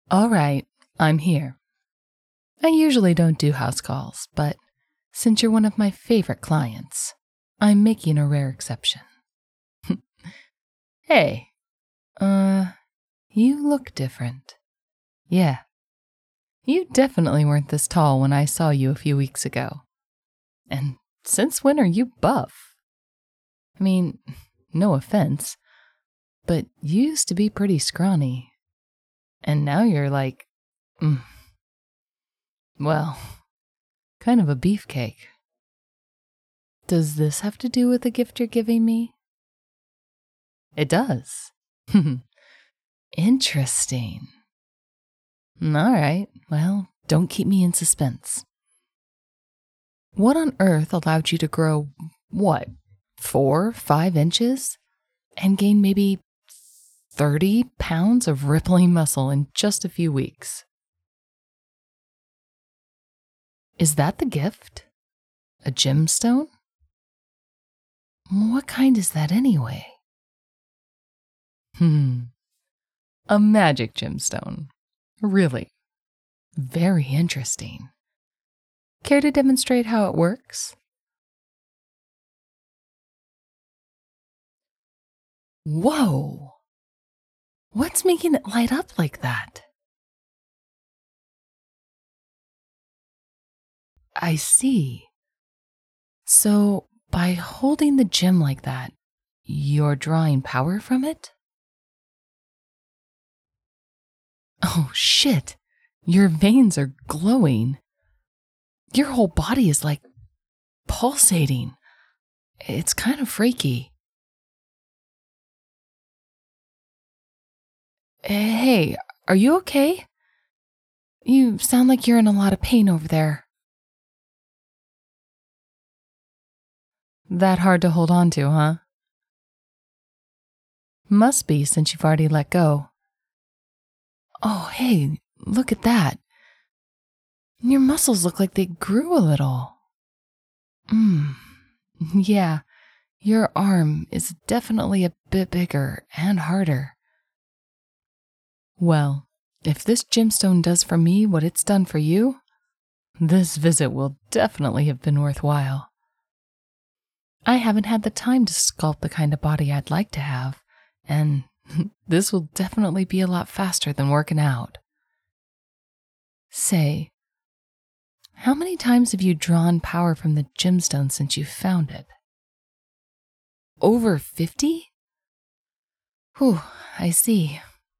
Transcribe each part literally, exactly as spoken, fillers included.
All right, I'm here. I usually don't do house calls, but since you're one of my favorite clients, I'm making a rare exception. Hey, uh, you look different. Yeah, you definitely weren't this tall when I saw you a few weeks ago. And since when are you buff? I mean, no offense, but you used to be pretty scrawny. And now you're like, mm, well, kind of a beefcake. Does this have to do with the gift you're giving me? It does. Interesting. All right, well, don't keep me in suspense. What on earth allowed you to grow, what, four, five inches? And gain maybe thirty pounds of rippling muscle in just a few weeks? Is that the gift? A gemstone? What kind is that anyway? Hmm. A magic gemstone. Really? Very interesting. Care to demonstrate how it works? Whoa! What's making it light up like that? I see. So, by holding the gem like that, you're drawing power from it? Oh shit! Your veins are glowing. Your whole body is like pulsating. It's kind of freaky. Hey, are you okay? You sound like you're in a lot of pain over there. That hard to hold on to, huh? Must be, since you've already let go. Oh, hey, look at that. Your muscles look like they grew a little. Mmm, yeah, your arm is definitely a bit bigger and harder. Well, if this gemstone does for me what it's done for you, this visit will definitely have been worthwhile. I haven't had the time to sculpt the kind of body I'd like to have, and this will definitely be a lot faster than working out. Say, how many times have you drawn power from the gemstone since you found it? Over fifty? Whew, I see.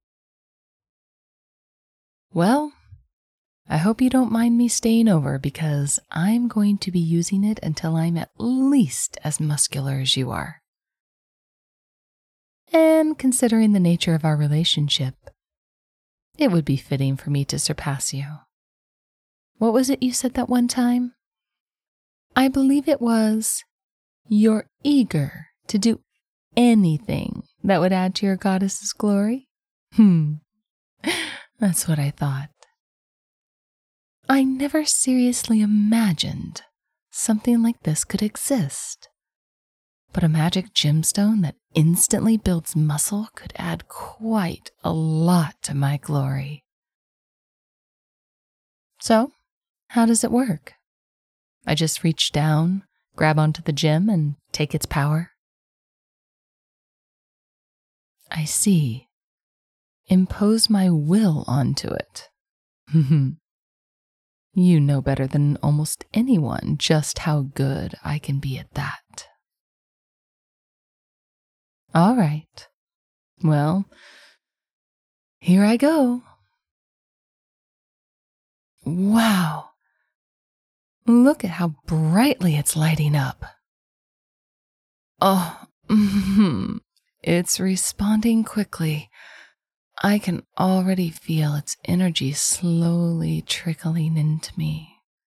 Well, I hope you don't mind me staying over because I'm going to be using it until I'm at least as muscular as you are. And considering the nature of our relationship, it would be fitting for me to surpass you. What was it you said that one time? I believe it was, you're eager to do anything that would add to your goddess's glory? Hmm, that's what I thought. I never seriously imagined something like this could exist. But a magic gemstone that instantly builds muscle could add quite a lot to my glory. So, how does it work? I just reach down, grab onto the gem, and take its power? I see. Impose my will onto it. You know better than almost anyone just how good I can be at that. All right. Well, here I go. Wow. Look at how brightly it's lighting up. Oh, mm-hmm. It's responding quickly. I can already feel its energy slowly trickling into me.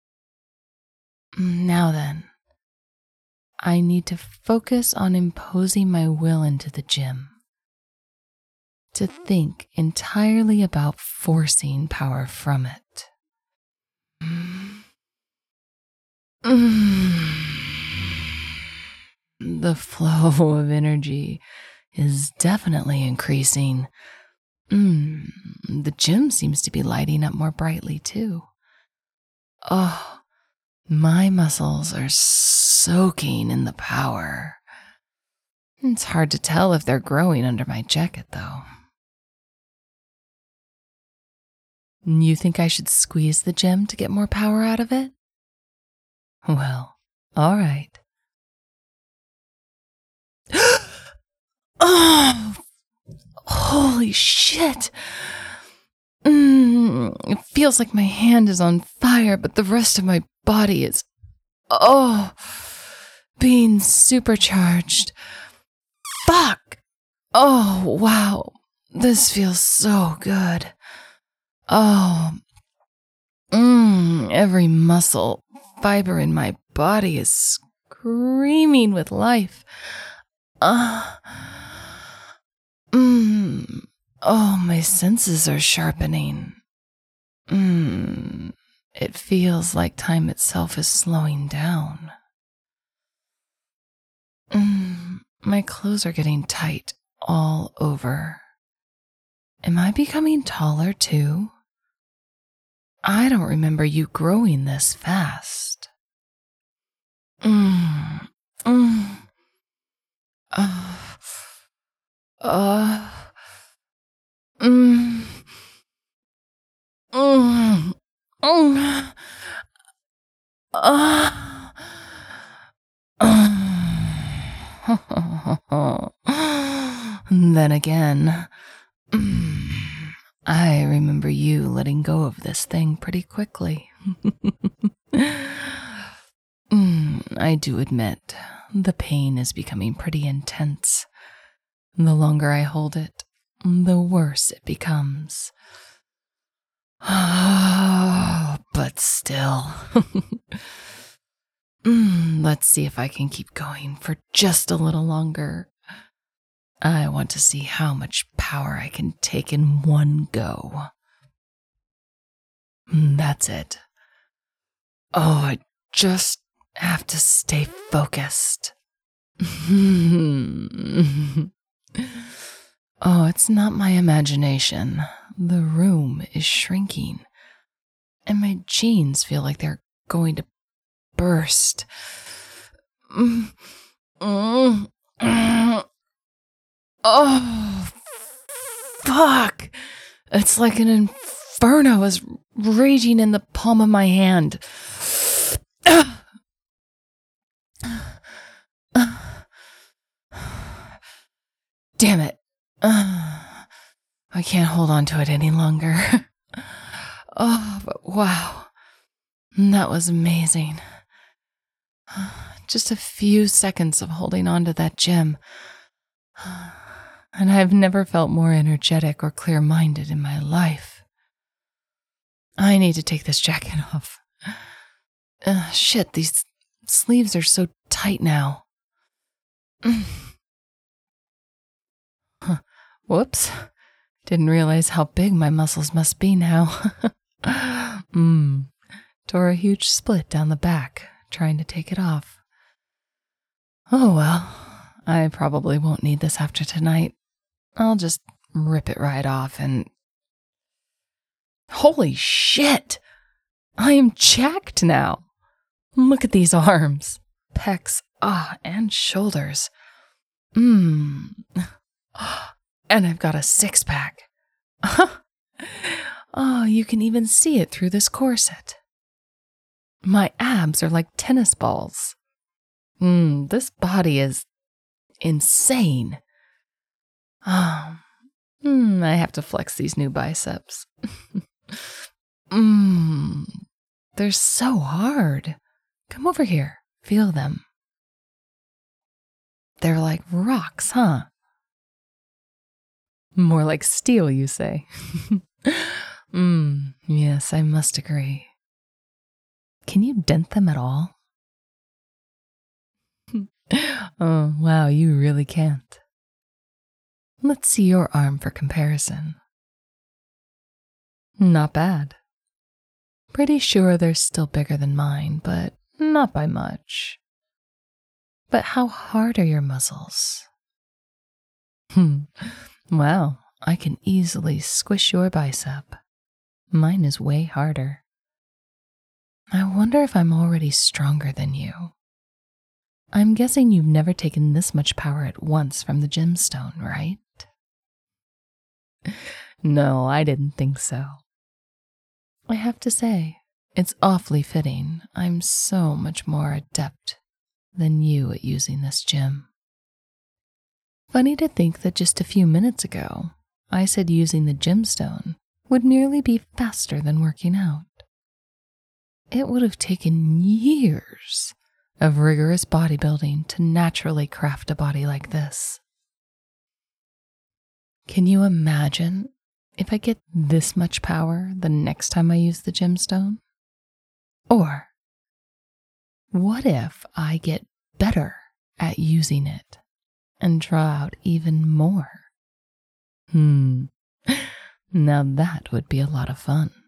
Now then, I need to focus on imposing my will into the gem. To think entirely about forcing power from it. The flow of energy is definitely increasing. Mmm, the gym seems to be lighting up more brightly too. Oh, my muscles are soaking in the power. It's hard to tell if they're growing under my jacket, though. You think I should squeeze the gym to get more power out of it? Well, all right. Oh, holy shit. Mm, it feels like my hand is on fire, but the rest of my body is, oh, being supercharged. Fuck. Oh, wow. This feels so good. Oh, mm, every muscle, fiber in my body is screaming with life. Uh, mm, oh, my senses are sharpening. Mm, it feels like time itself is slowing down. Mm, my clothes are getting tight all over. Am I becoming taller too? I don't remember you growing this fast. Mm, mm, uh, uh, mm, mm, mm, uh, uh. Then again, mm, I remember you letting go of this thing pretty quickly. mm, I do admit, the pain is becoming pretty intense. The longer I hold it, the worse it becomes. But still. mm, let's see if I can keep going for just a little longer. I want to see how much power I can take in one go. That's it. Oh, I just have to stay focused. Oh, it's not my imagination. The room is shrinking, and my jeans feel like they're going to burst. Oh, fuck. It's like an inferno is raging in the palm of my hand. Damn it. I can't hold on to it any longer. Oh, but wow. That was amazing. Just a few seconds of holding on to that gem. And I've never felt more energetic or clear-minded in my life. I need to take this jacket off. Uh, shit, these sleeves are so tight now. Huh. Whoops. Didn't realize how big my muscles must be now. Mmm. Tore a huge split down the back, trying to take it off. Oh well, I probably won't need this after tonight. I'll just rip it right off and... Holy shit! I am jacked now. Look at these arms, pecs, ah, and shoulders. Mmm. And I've got a six-pack. Oh, you can even see it through this corset. My abs are like tennis balls. Mmm, this body is insane. Oh, mm, I have to flex these new biceps. Mmm, they're so hard. Come over here, feel them. They're like rocks, huh? More like steel, you say. Mmm, yes, I must agree. Can you dent them at all? Oh, wow, you really can't. Let's see your arm for comparison. Not bad. Pretty sure they're still bigger than mine, but not by much. But how hard are your muscles? Hmm. Wow, I can easily squish your bicep. Mine is way harder. I wonder if I'm already stronger than you. I'm guessing you've never taken this much power at once from the gemstone, right? No, I didn't think so. I have to say, it's awfully fitting. I'm so much more adept than you at using this gem. Funny to think that just a few minutes ago, I said using the gemstone would merely be faster than working out. It would have taken years of rigorous bodybuilding to naturally craft a body like this. Can you imagine if I get this much power the next time I use the gemstone? Or what if I get better at using it and draw out even more? Hmm, now that would be a lot of fun.